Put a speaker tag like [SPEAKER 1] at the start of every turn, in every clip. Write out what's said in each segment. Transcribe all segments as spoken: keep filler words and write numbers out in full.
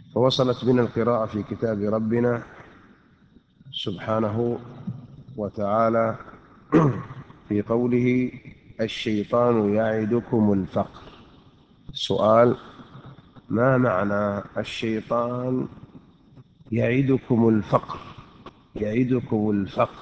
[SPEAKER 1] فوصلت بنا القراءة في كتاب ربنا سبحانه وتعالى في قوله: الشيطان يعدكم الفقر. سؤال: ما معنى الشيطان يعدكم الفقر؟ يعدكم الفقر،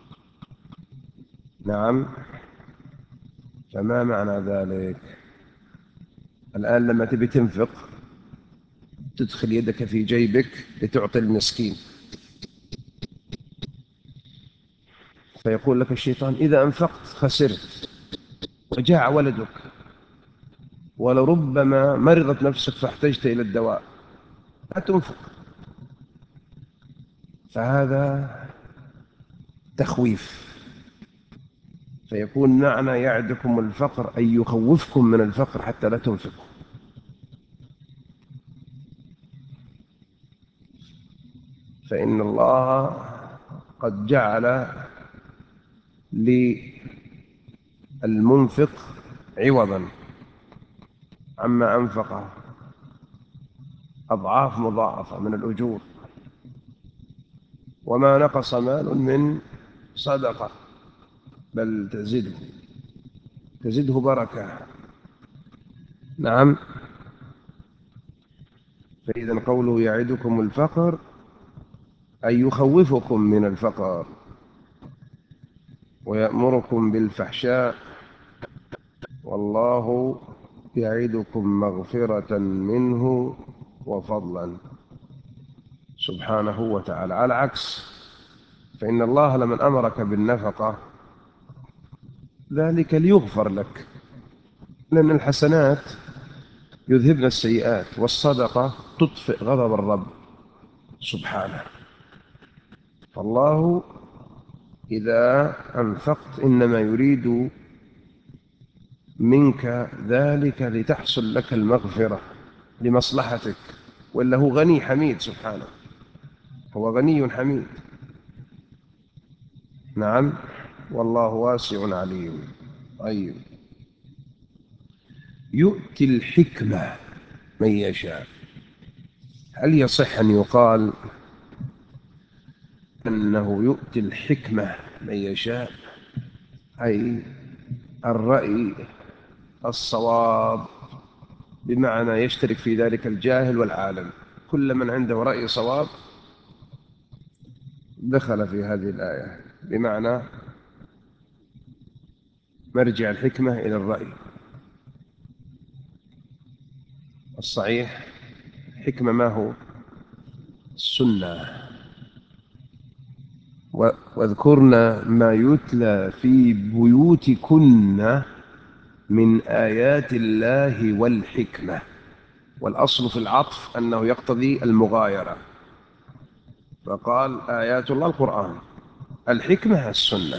[SPEAKER 1] نعم، فما معنى ذلك؟ الآن لما تبي تنفق تدخل يدك في جيبك لتعطي المسكين، فيقول لك الشيطان: إذا أنفقت خسرت وجاع ولدك، ولربما مرضت نفسك فاحتجت إلى الدواء، لا تنفق. فهذا تخويف. فيكون معنى يعدكم الفقر أي يخوفكم من الفقر حتى لا تنفقوا. فإن الله قد جعل للمنفق عوضا عما أنفقه أضعاف مضاعفة من الأجور. وما نقص مال من صدقة بل تزده تزده بركة. نعم. فإذا قوله يعدكم الفقر أي يخوفكم من الفقر ويأمركم بالفحشاء، والله يعدكم مغفرة منه وفضلا سبحانه وتعالى. على عكس، فإن الله لمن أمرك بالنفقة ذلك ليغفر لك، لأن الحسنات يذهبن السيئات، والصدقة تطفئ غضب الرب سبحانه. فالله إذا أنفقت إنما يريد منك ذلك لتحصل لك المغفرة لمصلحتك، وإلا هو غني حميد سبحانه، هو غني حميد. نعم، والله واسع عليم. طيب، يؤتي الحكمة من يشاء. هل يصح أن يقال أنه يؤتي الحكمة من يشاء، أي الرأي الصواب، بمعنى يشترك في ذلك الجاهل والعالم، كل من عنده رأي صواب دخل في هذه الآية، بمعنى مرجع الحكمة إلى الرأي الصحيح. حكمة ما هو؟ السنة. واذكرن ما يتلى في بيوتكن من آيات الله والحكمة. والأصل في العطف أنه يقتضي المغايرة، فقال آيات الله القرآن، الحكمة السنة.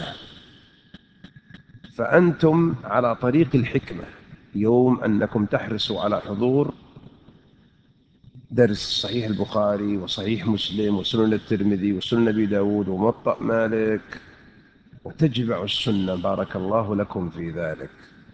[SPEAKER 1] فأنتم على طريق الحكمة يوم أنكم تحرصوا على حضور درس صحيح البخاري وصحيح مسلم وسنن الترمذي وسنن أبي داود وموطأ مالك، وتجمع السنة، بارك الله لكم في ذلك.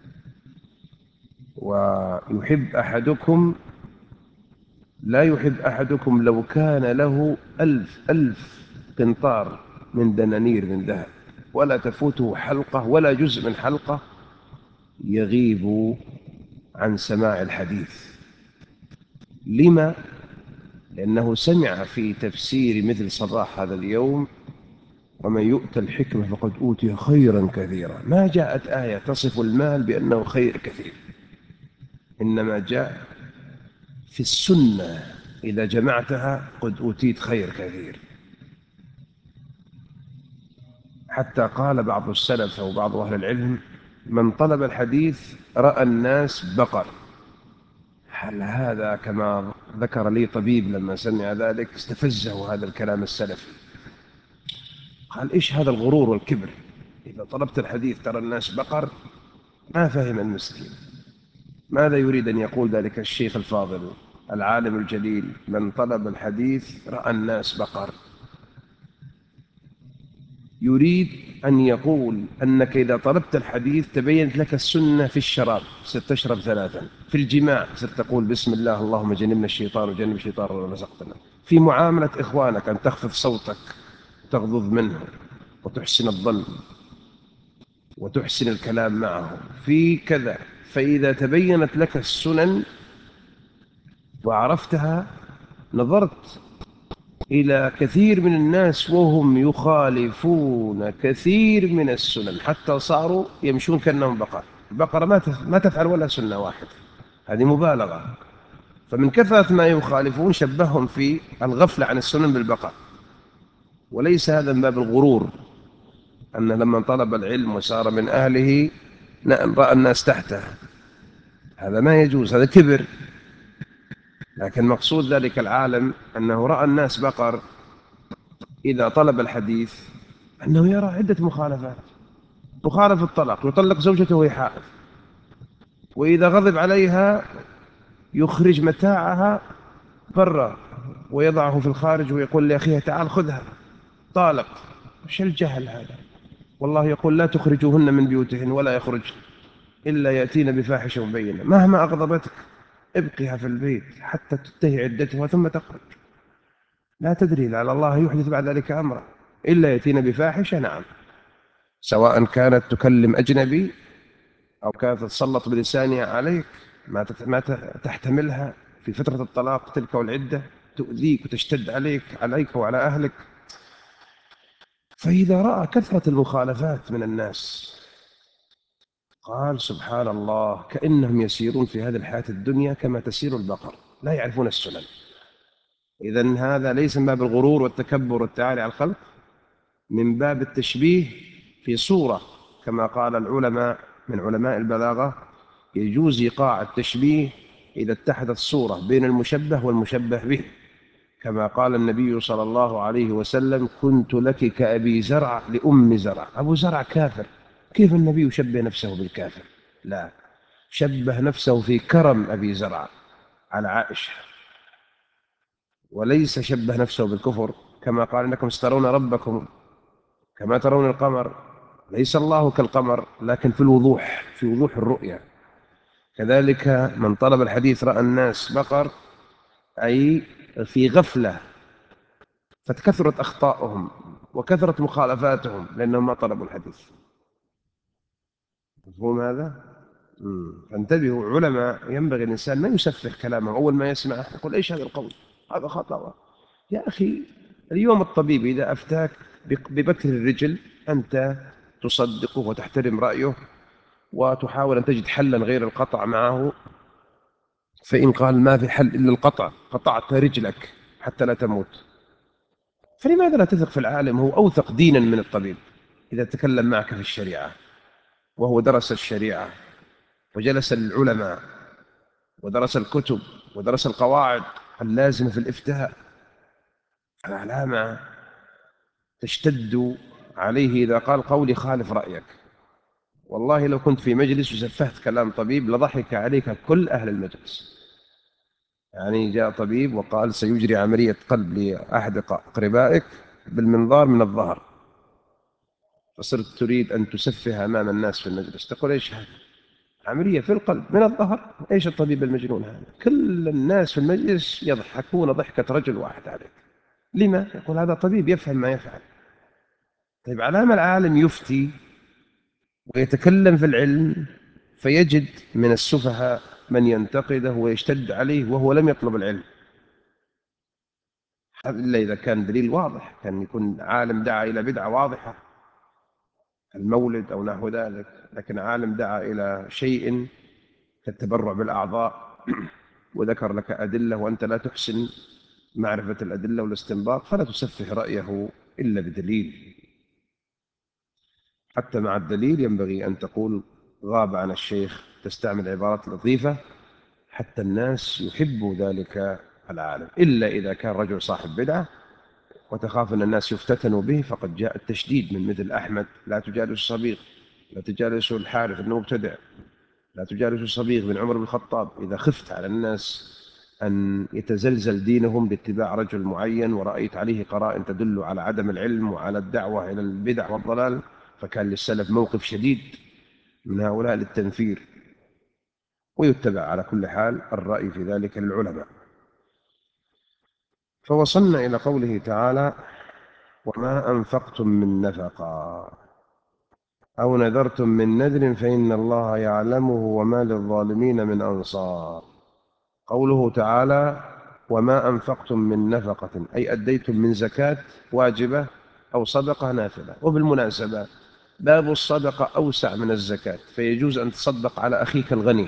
[SPEAKER 1] ويحب أحدكم لا يحب أحدكم لو كان له ألف ألف قنطار من دنانير من ذهب ولا تفوته حلقة ولا جزء من حلقة يغيب عن سماع الحديث. لما؟ لأنه سمع في تفسير مثل صباح هذا اليوم: ومن يؤت الحكمة فقد أوتي خيرا كثيرا. ما جاءت آية تصف المال بأنه خير كثير، إنما جاء في السنة إذا جمعتها قد أوتيت خير كثير. حتى قال بعض السلف أو بعض أهل العلم: من طلب الحديث رأى الناس بقر. هل هذا كما ذكر لي طبيب لما سمع ذلك استفزه هذا الكلام السلفي، قال: إيش هذا الغرور والكبر؟ إذا طلبت الحديث ترى الناس بقر. ما فهم المسكين ماذا يريد أن يقول ذلك الشيخ الفاضل العالم الجليل: من طلب الحديث رأى الناس بقر. يريد أن يقول أنك إذا طلبت الحديث تبينت لك السنة في الشراب ستشرب ثلاثا، في الجماع ستقول بسم الله اللهم جنبنا الشيطان وجنب الشيطان ولا رزقتنا، في معاملة إخوانك أن تخفض صوتك تغضض منه وتحسن الظن وتحسن الكلام معه في كذا. فإذا تبينت لك السنن وعرفتها نظرت إلى كثير من الناس وهم يخالفون كثير من السنن حتى صاروا يمشون كأنهم بقر. البقرة ما ما تفعل ولا سنة واحدة، هذه مبالغة. فمن كثرة ما يخالفون شبههم في الغفلة عن السنن بالبقر، وليس هذا من باب الغرور أن لما طلب العلم وصار من أهله رأى الناس تحته، هذا ما يجوز، هذا كبر. لكن مقصود ذلك العالم أنه رأى الناس بقر إذا طلب الحديث أنه يرى عدة مخالفات. مخالف الطلاق، يطلق زوجته وهي حائض، وإذا غضب عليها يخرج متاعها برا ويضعه في الخارج ويقول لأخيها تعال خذها طالق. ايش الجهل هذا؟ والله يقول لا تخرجوهن من بيوتهن ولا يخرج إلا يأتين بفاحشة مبينة. مهما أغضبتك ابقها في البيت حتى تنتهي عدتها ثم تخرج، لا تدري لعل الله يحدث بعد ذلك أمرا. إلا يأتين بفاحشة، نعم، سواء كانت تكلم أجنبي أو كانت تتسلط بلسانها عليك ما ما تحتملها في فترة الطلاق تلك والعدة، تؤذيك وتشتد عليك عليك وعلى أهلك. فإذا رأى كثرة المخالفات من الناس قال سبحان الله كأنهم يسيرون في هذه الحياة الدنيا كما تسير البقر لا يعرفون السنن. إذن هذا ليس من باب الغرور والتكبر والتعالي على الخلق، من باب التشبيه في صورة، كما قال العلماء من علماء البلاغة يجوز إيقاع التشبيه إذا اتحدت صورة بين المشبه والمشبه به، كما قال النبي صلى الله عليه وسلم كنت لك كأبي زرع لأم زرع. أبو زرع كافر، كيف النبي يشبه نفسه بالكافر؟ لا، شبه نفسه في كرم أبي زرع على عائشة، وليس شبه نفسه بالكفر، كما قال إنكم سترون ربكم كما ترون القمر. ليس الله كالقمر لكن في الوضوح، في وضوح الرؤية. كذلك من طلب الحديث رأى الناس بقر أي في غفلة، فتكثرت أخطاؤهم وكثرت مخالفاتهم لأنهم ما طلبوا الحديث. مفهوم هذا؟ مم. فانتبهوا علماء، ينبغي الإنسان ما يسفه كلامه أول ما يسمع يقول إيش هذا القول، هذا خطأ. يا أخي اليوم الطبيب إذا أفتاك ببتر الرجل أنت تصدقه وتحترم رأيه وتحاول أن تجد حلا غير القطع معه، فإن قال ما في حل إلا القطع قطعت رجلك حتى لا تموت. فلماذا لا تثق في العالم؟ هو أوثق دينا من الطبيب إذا تكلم معك في الشريعة، وهو درس الشريعة وجلس للعلماء ودرس الكتب ودرس القواعد اللازمة في الإفتاء. العلامة تشتد عليه إذا قال قولي خالف رأيك. والله لو كنت في مجلس وسفهت كلام طبيب لضحك عليك كل أهل المجلس. يعني جاء طبيب وقال سيجري عملية قلب لأحد أقربائك بالمنظار من الظهر، فصرت تريد أن تسفه أمام الناس في المجلس، تقول إيش هذا؟ عملية في القلب من الظهر؟ إيش الطبيب المجنون هذا؟ كل الناس في المجلس يضحكون ضحكة رجل واحد عليك. لما؟ يقول هذا طبيب يفهم ما يفعل. طيب علام العالم يفتي ويتكلم في العلم فيجد من السفهاء من ينتقده ويشتد عليه وهو لم يطلب العلم، إلا إذا كان دليل واضح، كان يكون عالم دعا إلى بدعة واضحة المولد أو نحو ذلك، لكن عالم دعا إلى شيء كالتبرع بالأعضاء وذكر لك أدلة وأنت لا تحسن معرفة الأدلة والاستنباط، فلا تسفه رأيه إلا بدليل. حتى مع الدليل ينبغي أن تقول غاب عن الشيخ، تستعمل عبارات لطيفة حتى الناس يحبوا ذلك العالم. إلا إذا كان رجل صاحب بدعة وتخاف أن الناس يفتتنوا به، فقد جاء التشديد من مثل أحمد لا تجالس الصبيغ، لا تجالس الحارث المبتدع، لا تجالس الصبيغ بن عمر بن الخطاب. إذا خفت على الناس أن يتزلزل دينهم باتباع رجل معين، ورأيت عليه قرائن تدل على عدم العلم وعلى الدعوة إلى البدع والضلال، فكان للسلف موقف شديد من هؤلاء للتنفير، ويتبع على كل حال الرأي في ذلك للعلماء. فوصلنا إلى قوله تعالى: وما أنفقتم من نفقة أو نذرتم من نذر فإن الله يعلمه وما للظالمين من أنصار. قوله تعالى: وما أنفقتم من نفقة، أي أديتم من زكاة واجبة أو صدقة نافلة. وبالمناسبة باب الصدقة أوسع من الزكاة، فيجوز أن تصدق على أخيك الغني،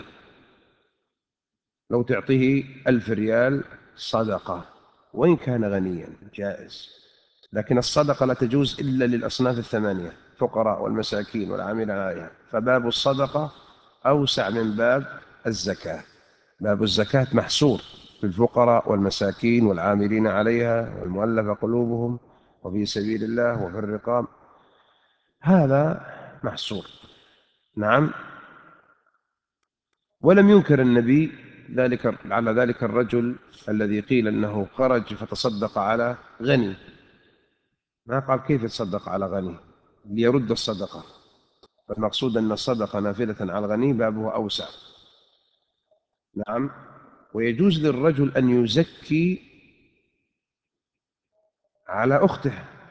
[SPEAKER 1] لو تعطيه ألف ريال صدقة وإن كان غنيا جائز، لكن الصدقة لا تجوز إلا للأصناف الثمانية: الفقراء والمساكين والعاملين عليها. فباب الصدقة أوسع من باب الزكاة. باب الزكاة محصور في الفقراء والمساكين والعاملين عليها والمؤلف قلوبهم وفي سبيل الله وفي الرقاب، هذا محصور. نعم. ولم ينكر النبي ذلك على ذلك الرجل الذي قيل أنه خرج فتصدق على غني، ما قال كيف يتصدق على غني ليرد الصدقة، فالمقصود أن الصدقة نافلة على الغني بابه أوسع. نعم. ويجوز للرجل أن يزكي على أخته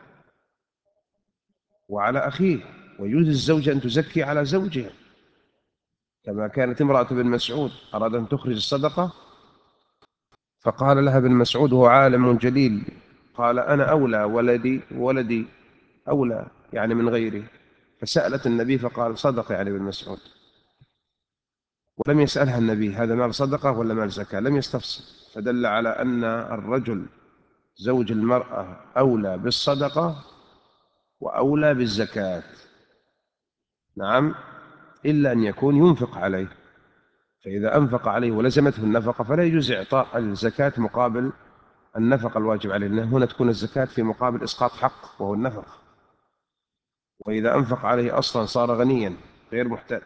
[SPEAKER 1] وعلى أخيه، ويجوز للزوجة أن تزكي على زوجها، كما كانت امرأة بن مسعود أراد أن تخرج الصدقة، فقال لها ابن مسعود وهو عالم جليل، قال: أنا أولى، ولدي ولدي أولى، يعني من غيري. فسألت النبي فقال: صدق يعني ابن مسعود. ولم يسألها النبي هذا مال صدقة ولا مال زكاة، لم يستفصل، فدل على أن الرجل زوج المرأة أولى بالصدقة وأولى بالزكاة. نعم، إلا أن يكون ينفق عليه، فإذا أنفق عليه ولزمته النفقة فلا يجوز إعطاء الزكاة مقابل النفقة الواجب عليه، لأن هنا تكون الزكاة في مقابل إسقاط حق وهو النفقة، وإذا أنفق عليه أصلا صار غنيا غير محتاج.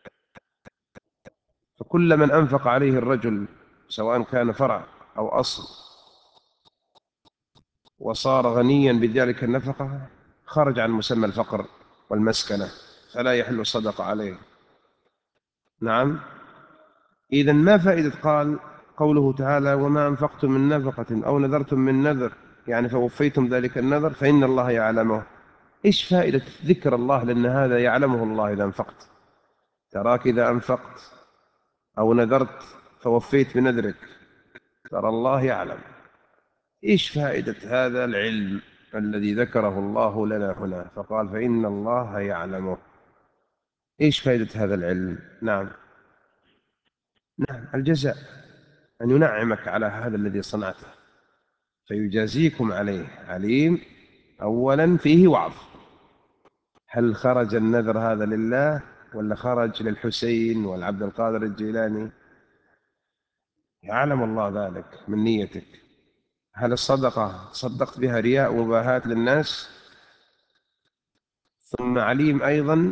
[SPEAKER 1] فكل من أنفق عليه الرجل سواء كان فرع أو أصل وصار غنيا بذلك النفقة خرج عن مسمى الفقر والمسكنة، فلا يحل الصدقة عليه. نعم. إذن ما فائدة قال قوله تعالى: وما أنفقتم من نفقة أو نذرتم من نذر، يعني فوفيتم ذلك النذر فإن الله يعلمه. إيش فائدة ذكر الله؟ لأن هذا يعلمه الله إذا أنفقت. تراك إذا أنفقت أو نذرت فوفيت بنذرك، ترى الله يعلم. إيش فائدة هذا العلم الذي ذكره الله لنا هنا فقال: فإن الله يعلمه؟ إيش فائدة هذا العلم؟ نعم. نعم، الجزاء، أن ينعمك على هذا الذي صنعته فيجازيكم عليه. عليم أولا فيه وعظ، هل خرج النذر هذا لله ولا خرج للحسين والعبد القادر الجيلاني؟ يعلم الله ذلك من نيتك. هل الصدقة صدقت بها رياء ومباهاة للناس؟ ثم عليم أيضا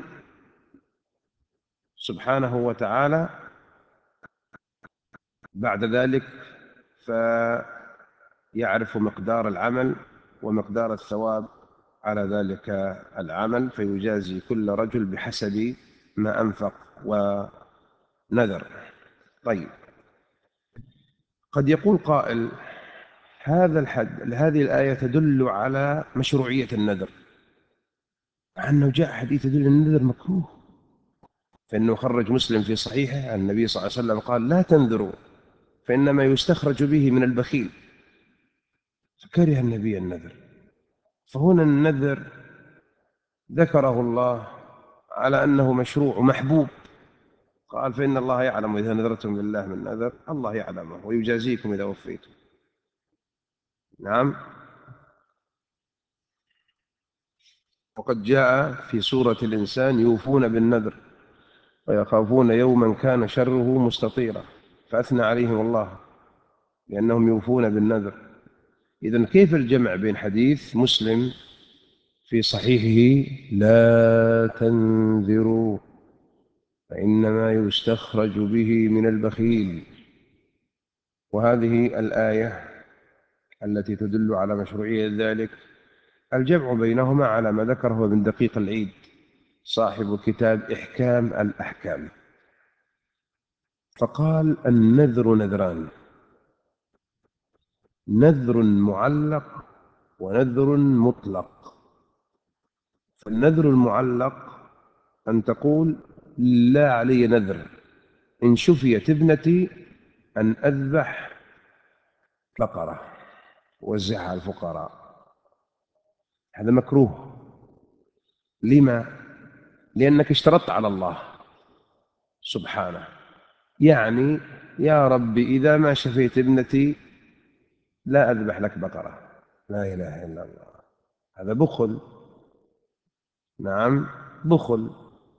[SPEAKER 1] سبحانه وتعالى بعد ذلك، فيعرف مقدار العمل ومقدار الثواب على ذلك العمل، فيجازي كل رجل بحسب ما أنفق ونذر. طيب، قد يقول قائل: هذا الحد هذه الآية تدل على مشروعية النذر، مع أنه جاء حديث يدل أن النذر مكروه، فإنه خرج مسلم في صحيحه عن النبي صلى الله عليه وسلم قال: لا تنذروا فإنما يستخرج به من البخيل، فكره النبي النذر. فهنا النذر ذكره الله على أنه مشروع ومحبوب، قال: فإن الله يعلم إذا نذرتم لله من نذر الله يعلمه ويجازيكم إذا وفيتم. نعم. وقد جاء في سورة الإنسان: يوفون بالنذر ويخافون يوما كان شره مستطيرا، فأثنى عليهم الله لأنهم يوفون بالنذر. إذن كيف الجمع بين حديث مسلم في صحيحه: لا تنذروا فإنما يستخرج به من البخيل، وهذه الآية التي تدل على مشروعية ذلك الجمع بينهما على ما ذكره ابن دقيق العيد صاحب كتاب إحكام الأحكام، فقال: النذر نذران: نذر معلق ونذر مطلق. فالنذر المعلق أن تقول: لا علي نذر إن شفيت ابنتي أن أذبح بقرة وزعها على الفقراء. هذا مكروه. لما؟ لأنك اشترطت على الله سبحانه، يعني يا ربي إذا ما شفيت ابنتي لا أذبح لك بقرة. لا إله إلا الله، هذا بخل. نعم، بخل.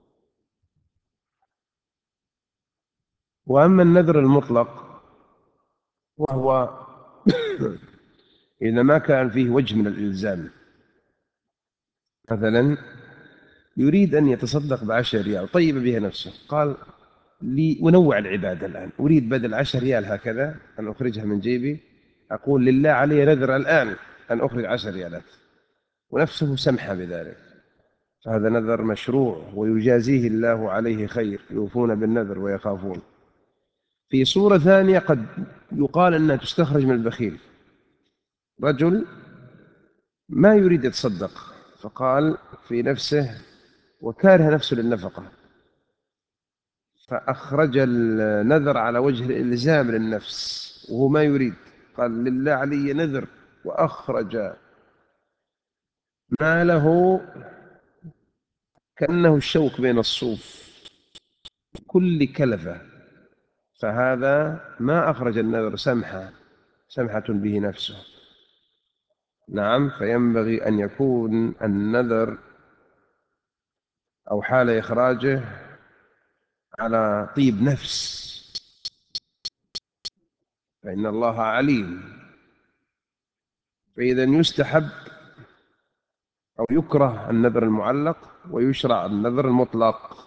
[SPEAKER 1] وأما النذر المطلق وهو إذا ما كان فيه وجه من الإلزام، مثلا يريد أن يتصدق بعشر ريال طيب بها نفسه، قال لي ونوع العبادة الآن، أريد بدل عشر ريال هكذا أن أخرجها من جيبي، أقول لله علي نذر الآن أن أخرج عشر ريالات، ونفسه سمحة بذلك، فهذا نذر مشروع ويجازيه الله عليه خير، يوفون بالنذر ويخافون. في صورة ثانية قد يقال أنها تستخرج من البخيل، رجل ما يريد يتصدق فقال في نفسه وكاره نفسه للنفقة، فأخرج النذر على وجه الإلزام للنفس وهو ما يريد، قال لله علي نذر، وأخرج ماله كأنه الشوك بين الصوف كل كلفة، فهذا ما أخرج النذر سمحة سمحة به نفسه. نعم، فينبغي أن يكون النذر أو حال إخراجه على طيب نفس، فإن الله عليم. فإذا يستحب أو يكره النذر المعلق ويشرع النذر المطلق.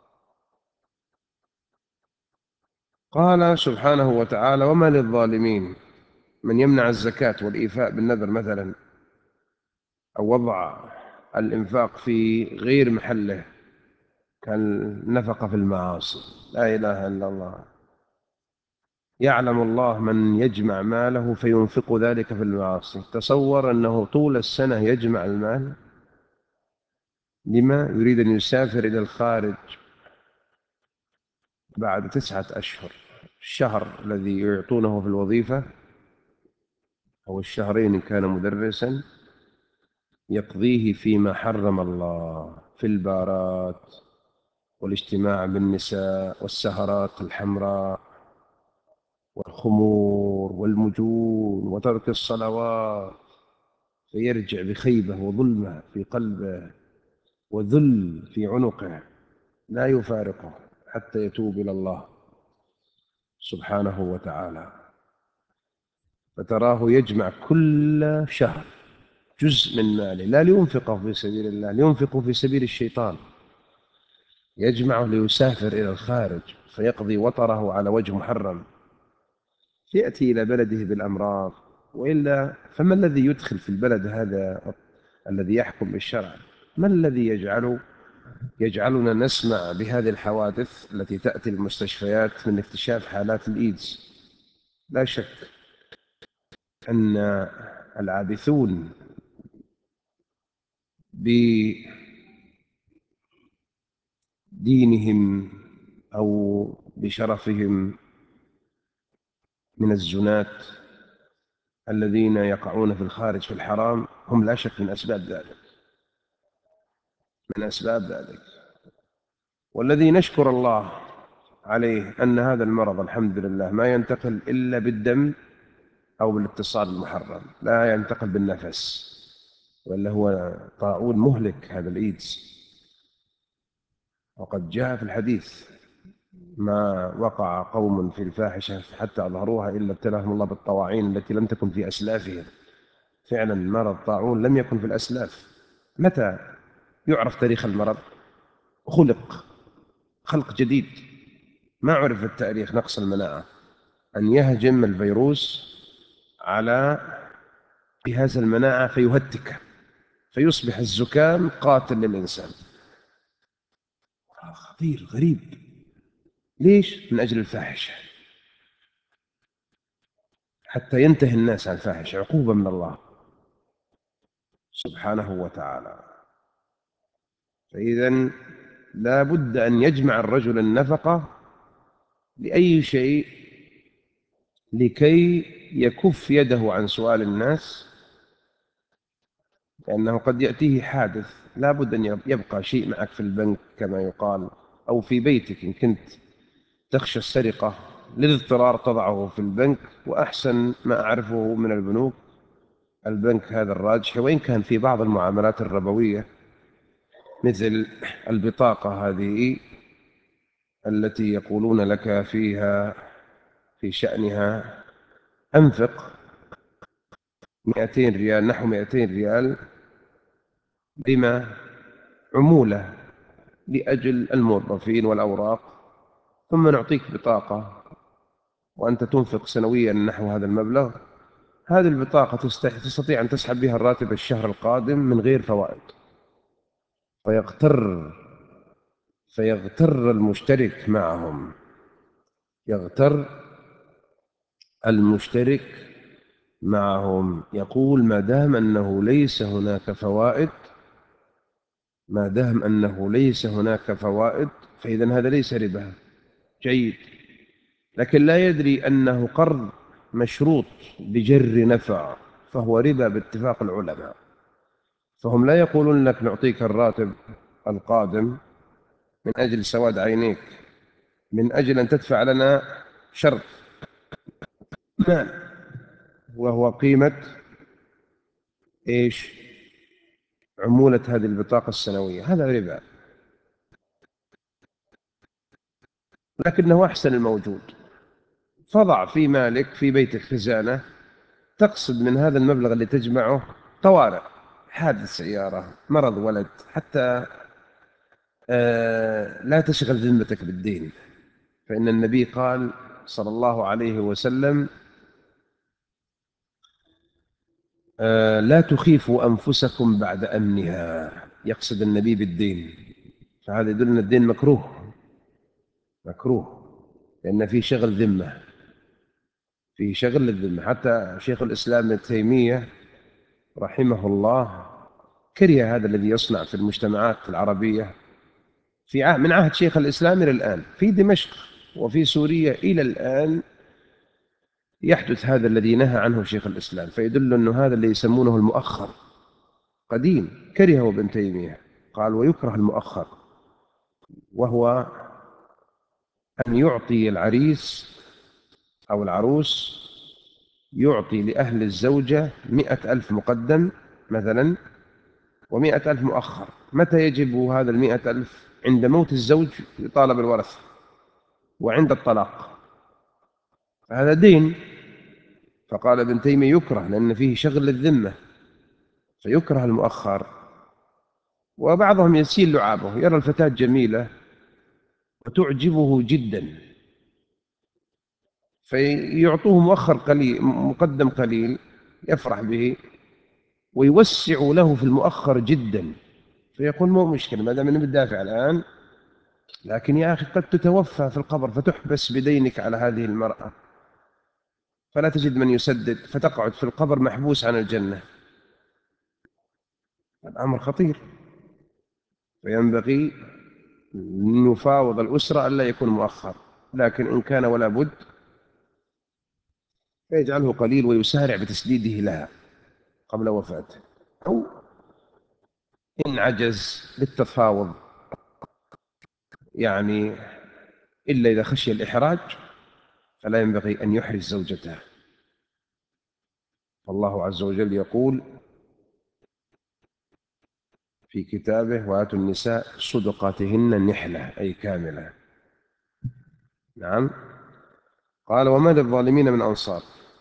[SPEAKER 1] قال سبحانه وتعالى: وما للظالمين من يمنع الزكاة والإيفاء بالنذر مثلا، أو وضع الإنفاق في غير محله كالنفقة في المعاصي. لا إله إلا الله. يعلم الله من يجمع ماله فينفق ذلك في المعاصي. تصور أنه طول السنة يجمع المال، لما يريد أن يسافر إلى الخارج بعد تسعة أشهر، الشهر الذي يعطونه في الوظيفة أو الشهرين إن كان مدرسا يقضيه فيما حرم الله، في البارات والاجتماع بالنساء والسهرات الحمراء والخمور والمجون وترك الصلوات، فيرجع بخيبة وظلمة في قلبه وذل في عنقه لا يفارقه حتى يتوب إلى الله سبحانه وتعالى. فتراه يجمع كل شهر جزء من ماله، لا لينفقه في سبيل الله، لينفقه في سبيل الشيطان، يجمعه ليسافر إلى الخارج فيقضي وطره على وجه محرم، يأتي إلى بلده بالأمراض. وإلا فما الذي يدخل في البلد هذا الذي يحكم بالشرع؟ ما الذي يجعل يجعلنا نسمع بهذه الحوادث التي تأتي المستشفيات من اكتشاف حالات الإيدز؟ لا شك أن العابثون بدينهم أو بشرفهم من الزناة الذين يقعون في الخارج في الحرام هم لا شك من أسباب ذلك، من أسباب ذلك. والذي نشكر الله عليه أن هذا المرض الحمد لله ما ينتقل إلا بالدم أو بالاتصال المحرم، لا ينتقل بالنفس، ولا هو طاعون مهلك هذا الإيدز. وقد جاء في الحديث: ما وقع قوم في الفاحشة حتى أظهروها إلا ابتلاهم الله بالطواعين التي لم تكن في أسلافهم. فعلا مرض طاعون لم يكن في الأسلاف. متى يعرف تاريخ المرض؟ خلق خلق جديد، ما عرف التاريخ، نقص المناعة. أن يهجم الفيروس على جهاز المناعة فيهتكه، فيصبح الزكام قاتل للإنسان. خطير غريب. ليش؟ من أجل الفاحشة، حتى ينتهي الناس عن الفاحشة، عقوبة من الله سبحانه وتعالى. فإذا لا بد أن يجمع الرجل النفقة لأي شيء لكي يكف يده عن سؤال الناس، لأنه قد يأتيه حادث لا بد أن يبقى شيء معك في البنك كما يقال، أو في بيتك إن كنت تخشى السرقة للاضطرار تضعه في البنك. وأحسن ما أعرفه من البنوك البنك هذا الراجحي، وإن كان في بعض المعاملات الربوية مثل البطاقة هذه التي يقولون لك فيها في شأنها أنفق مئتين ريال، نحو مئتين ريال بما عمولة لأجل الموظفين والأوراق، ثم نعطيك بطاقة وأنت تنفق سنويا نحو هذا المبلغ. هذه البطاقة تستطيع أن تسحب بها الراتب الشهر القادم من غير فوائد. فيغتر فيغتر المشترك معهم، يغتر المشترك معهم، يقول ما دام أنه ليس هناك فوائد، ما دام أنه ليس هناك فوائد فإذا هذا ليس ربا جيد. لكن لا يدري أنه قرض مشروط بجر نفع، فهو ربا باتفاق العلماء. فهم لا يقولون لك نعطيك الراتب القادم من أجل سواد عينيك، من أجل أن تدفع لنا شرط مال، وهو قيمة إيش؟ عمولة هذه البطاقة السنوية. هذا ربا، لكنه أحسن الموجود. فضع في مالك في بيتك خزانة تقصد من هذا المبلغ اللي تجمعه طوارئ، حادث سيارة، مرض ولد، حتى آه لا تشغل ذمتك بالدين. فإن النبي قال صلى الله عليه وسلم آه لا تخيفوا أنفسكم بعد أمنها، يقصد النبي بالدين. فهذا يدل أن الدين مكروه، مكروه، لأن في شغل ذمة، في شغل الذمة. حتى شيخ الإسلام ابن تيمية رحمه الله كره هذا الذي يصنع في المجتمعات العربية في عهد من عهد شيخ الإسلام إلى الآن، في دمشق وفي سوريا إلى الآن يحدث هذا الذي نهى عنه شيخ الإسلام. فيدل أنه هذا اللي يسمونه المؤخر قديم كرهه ابن تيمية، قال ويكره المؤخر، وهو أن يعطي العريس أو العروس، يعطي لأهل الزوجة مئة ألف مقدم مثلا ومئة ألف مؤخر. متى يجب هذا المئة ألف؟ عند موت الزوج يطالب الورثة، وعند الطلاق. هذا دين. فقال ابن تيمية يكره لأن فيه شغل للذمة، فيكره المؤخر. وبعضهم يسيل لعابه، يرى الفتاة جميلة وتعجبه جدا فيعطوه مؤخر قليل، مقدم قليل، يفرح به ويوسع له في المؤخر جدا. فيقول مو مشكلة ما دام بتدافع الآن، لكن يا أخي قد تتوفى في القبر فتحبس بدينك على هذه المرأة، فلا تجد من يسدد، فتقعد في القبر محبوس عن الجنة. الأمر خطير. فينبغي أن يفاوض الأسرة ألا يكون مؤخر، لكن إن كان ولا بد فيجعله قليل ويسارع بتسديده لها قبل وفاته. أو إن عجز للتفاوض يعني إلا إذا خشي الإحراج فلا ينبغي أن يحرج زوجته. فالله عز وجل يقول في كتابه وآتوا النساء صدقاتهن نحلة أي كاملة. نعم. قال وما للظالمين من أنصار.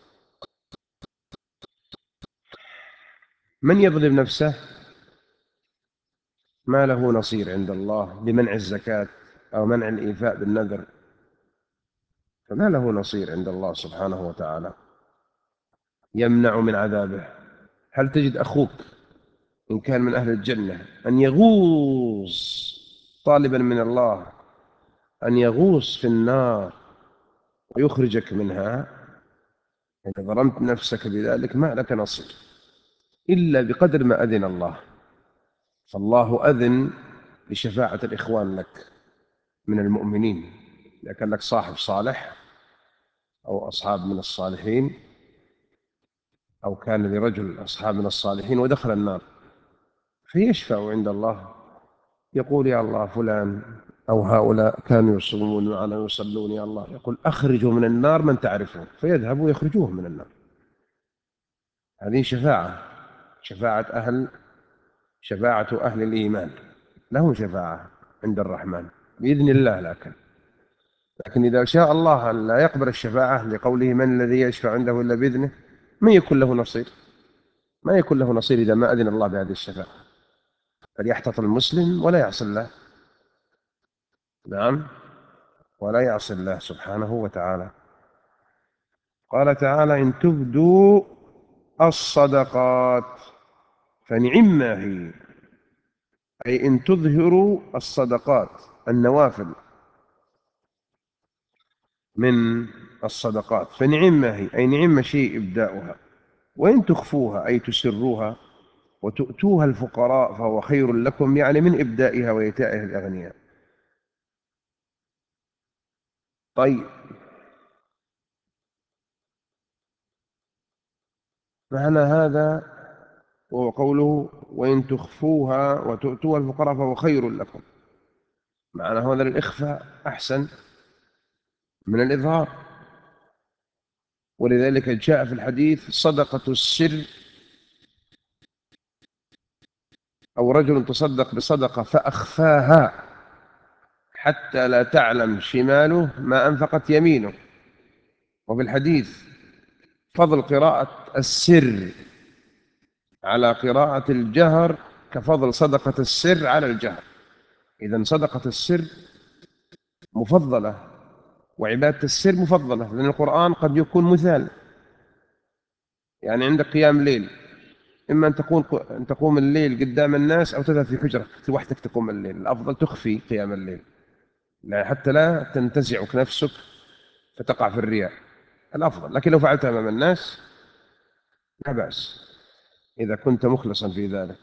[SPEAKER 1] من يظلم نفسه ما له نصير عند الله بمنع الزكاة أو منع الإيفاء بالنذر. فما له نصير عند الله سبحانه وتعالى يمنع من عذابه. هل تجد أخوك إن كان من أهل الجنة أن يغوص طالبا من الله أن يغوص في النار ويخرجك منها؟ إذا ظلمت نفسك بذلك ما لك نصير إلا بقدر ما أذن الله. فالله أذن لشفاعة الإخوان لك من المؤمنين، إذا كان لك صاحب صالح أو أصحاب من الصالحين، أو كان لرجل أصحاب من الصالحين ودخل النار فيشفع عند الله، يقول يا الله فلان أو هؤلاء كانوا يصومون معنا ويصلون، يا الله يقول أخرجوا من النار من تعرفون، فيذهبوا يخرجوه من النار. هذه شفاعة، شفاعة أهل شفاعة أهل الإيمان، لهم شفاعة عند الرحمن بإذن الله. لكن لكن إذا شاء الله أن لا يقبل الشفاعة لقوله من الذي يشفع عنده إلا بإذنه، ما يكون له نصير، ما يكون له نصير إذا ما أذن الله بهذه الشفاعة. فليحتط المسلم ولا يعصي الله، نعم، ولا يعصي الله سبحانه وتعالى. قال تعالى إن تبدوا الصدقات فنعما هي، أي إن تظهروا الصدقات النوافل من الصدقات فنعما هي، أي نعم شيء إبداؤها. وإن تخفوها أي تسروها وتؤتوها الفقراء فهو خير لكم، يعني من إبدائها وإيتائها الأغنياء. طيب، معنى هذا وهو قوله وإن تخفوها وتؤتوها الفقراء فهو خير لكم، معنى هذا الإخفاء أحسن من الإظهار. ولذلك جاء في الحديث صدقة السر، أو رجل تصدق بصدقة فأخفاها حتى لا تعلم شماله ما أنفقت يمينه. وفي الحديث فضل قراءة السر على قراءة الجهر كفضل صدقة السر على الجهر. إذن صدقة السر مفضلة وعبادة السر مفضلة، لأن القرآن قد يكون مثال. يعني عندك قيام ليل، إما أن تكون أن تقوم الليل قدام الناس أو تذهب في حجرك لوحدك تقوم الليل. الأفضل تخفي قيام الليل لا حتى لا تنتزعك نفسك فتقع في الرياء، الأفضل. لكن لو فعلتها أمام الناس لا بأس إذا كنت مخلصا في ذلك.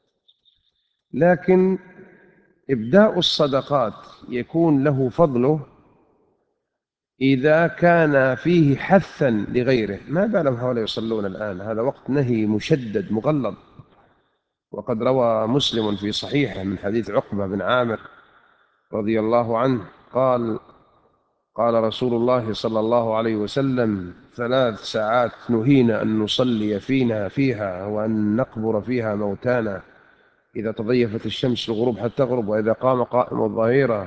[SPEAKER 1] لكن إبداء الصدقات يكون له فضله إذا كان فيه حثا لغيره. ما بالهم هؤلاء يصلون الآن، هذا وقت نهي مشدد مغلظ. وقد روى مسلم في صحيحه من حديث عقبة بن عامر رضي الله عنه قال قال رسول الله صلى الله عليه وسلم ثلاث ساعات نهينا أن نصلي فينا فيها وأن نقبر فيها موتانا: إذا تضيفت الشمس الغروب حتى تغرب، وإذا قام قائم الظهيرة،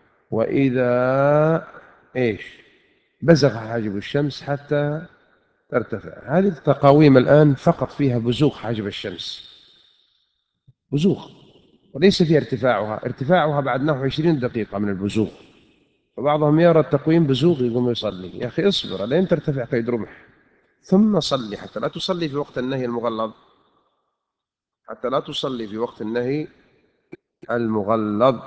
[SPEAKER 1] وإذا إيش بزغ حاجب الشمس حتى ترتفع. هذه التقاويم الآن فقط فيها بزوغ حاجب الشمس، بزوغ، وليس فيها ارتفاعها، ارتفاعها بعد نحو عشرين دقيقة من البزوغ. فبعضهم يرى التقويم بزوغ يقوم يصلي. يا أخي اصبر لين ترتفع قيد رمح ثم صلي، حتى لا تصلي في وقت النهي المغلظ، حتى لا تصلي في وقت النهي المغلظ.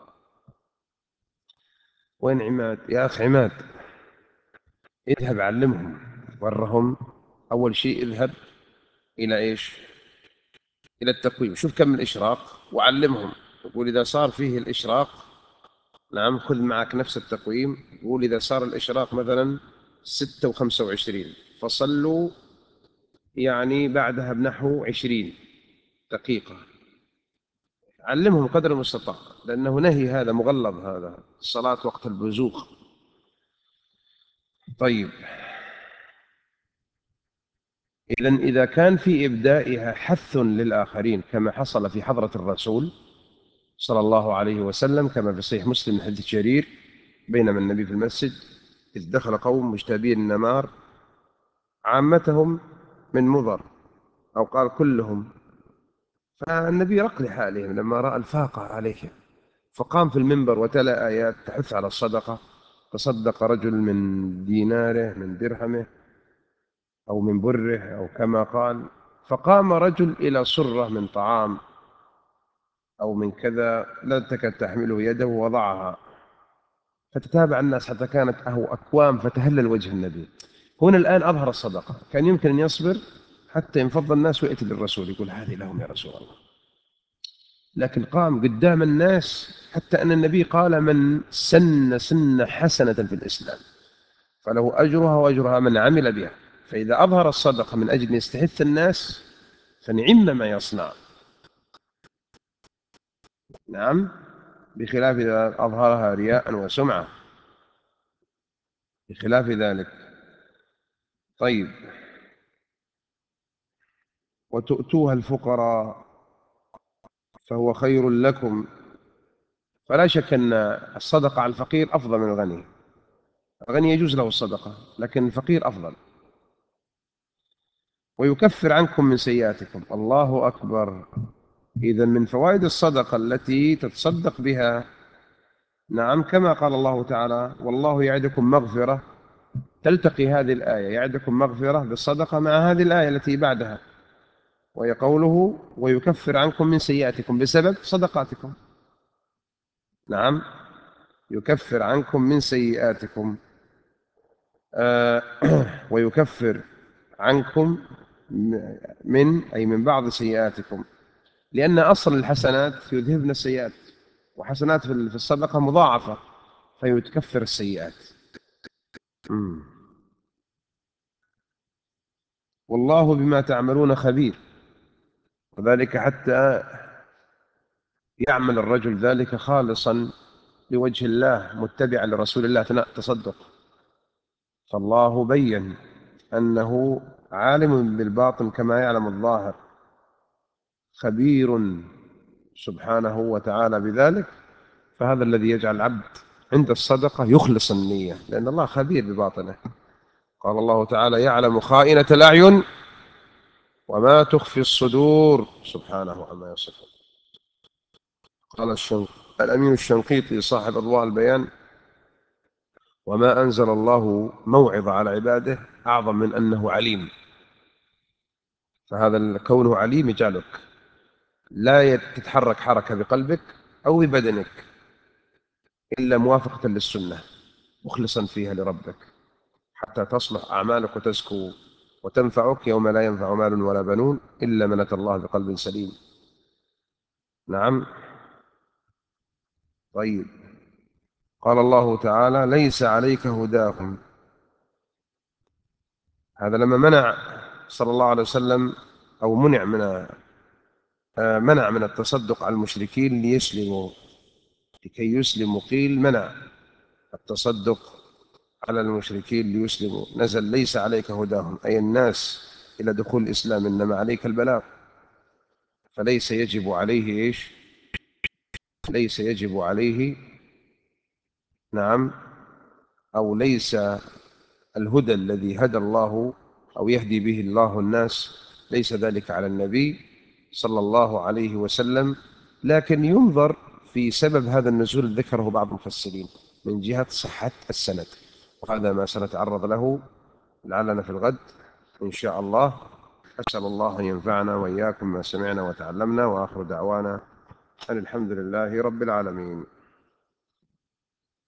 [SPEAKER 1] وين عماد؟ يا أخي عماد، اذهب علمهم، ورهم. أول شيء اذهب إلى إيش؟ إلى التقويم، شوف كم الإشراق وعلمهم. يقول إذا صار فيه الإشراق، نعم، خذ معك نفس التقويم. يقول إذا صار الإشراق مثلا ستة وخمسة وعشرين فصلوا يعني بعدها بنحو عشرين دقيقة. علمهم قدر المستطاع، لأنه نهي هذا مغلظ، هذا الصلاة وقت البزوغ. طيب، إذن إذا كان في إبدائها حث للآخرين كما حصل في حضرة الرسول صلى الله عليه وسلم، كما في صحيح مسلم من حديث جرير: بينما النبي في المسجد إذ دخل قوم مجتابين النمار عامتهم من مضر، أو قال كلهم، فالنبي رق لحالهم لما رأى الفاقة عليهم، فقام في المنبر وتلا آيات تحث على الصدقة تصدق رجل من ديناره من درهمه أو من بره أو كما قال، فقام رجل إلى صرة من طعام أو من كذا لا تكاد تحمله يده ووضعها، فتتابع الناس حتى كانت أهو أكوام فتهلل وجه النبي. هنا الآن أظهر الصدقة، كان يمكن أن يصبر حتى ينفض الناس ويأتي للرسول يقول هذه لهم يا رسول الله، لكن قام قدام الناس حتى أن النبي قال من سن سنة حسنة في الإسلام فله أجرها وأجرها من عمل بها. فإذا أظهر الصدقة من أجل يستحث الناس فنعم ما يصنع. نعم، بخلاف إذا أظهرها رياء وسمعة، بخلاف ذلك. طيب، وتؤتوها الفقراء فهو خير لكم. فلا شك أن الصدقة على الفقير أفضل من الغني. الغني يجوز له الصدقة لكن الفقير أفضل. ويكفر عنكم من سيئاتكم. الله أكبر. إذا من فوائد الصدقة التي تتصدق بها، نعم، كما قال الله تعالى والله يعدكم مغفرة، تلتقي هذه الآية يعدكم مغفرة بالصدقة مع هذه الآية التي بعدها، وهي قوله ويكفر عنكم من سيئاتكم بسبب صدقاتكم. نعم، يكفر عنكم من سيئاتكم. آه ويكفر عنكم من أي من بعض سيئاتكم، لأن أصل الحسنات يذهبن السيئات، وحسنات في الصدقة مضاعفة فيتكفر السيئات. مم. والله بما تعملون خبير. وذلك حتى يعمل الرجل ذلك خالصا لوجه الله متبعا لرسول الله أثناء التصدق، فالله بين أنه عالم بالباطن كما يعلم الظاهر، خبير سبحانه وتعالى بذلك. فهذا الذي يجعل العبد عند الصدقة يخلص النية، لأن الله خبير بباطنه. قال الله تعالى يعلم خائنة الأعين وما تخفي الصدور سبحانه عما يصفون. قال الشنق الأمين الشنقيطي صاحب أضواء البيان وما أنزل الله موعظة على عباده أعظم من أنه عليم. فهذا كونه عليم يجعلك لا تتحرك حركة بقلبك أو ببدنك إلا موافقة للسنة مخلصا فيها لربك، حتى تصلح أعمالك وتزكو وتنفعك يوم لا ينفع مال ولا بنون إلا من أتى الله بقلب سليم. نعم. طيب، قال الله تعالى ليس عليك هداهم. هذا لما منع صلى الله عليه وسلم أو منع من منع من التصدق على المشركين ليسلموا، لكي يسلموا قيل منع التصدق على المشركين ليسلموا، نزل ليس عليك هداهم أي الناس إلى دخول الإسلام إنما عليك البلاغ. فليس يجب عليه إيش؟ ليس يجب عليه، نعم، أو ليس الهدى الذي هدى الله أو يهدي به الله الناس ليس ذلك على النبي صلى الله عليه وسلم. لكن ينظر في سبب هذا النزول ذكره بعض المفسرين من جهة صحة السند، وهذا ما سنتعرض له لعلنا في الغد إن شاء الله. أسأل الله أن ينفعنا وإياكم ما سمعنا وتعلمنا، وآخر دعوانا أن الحمد لله رب العالمين.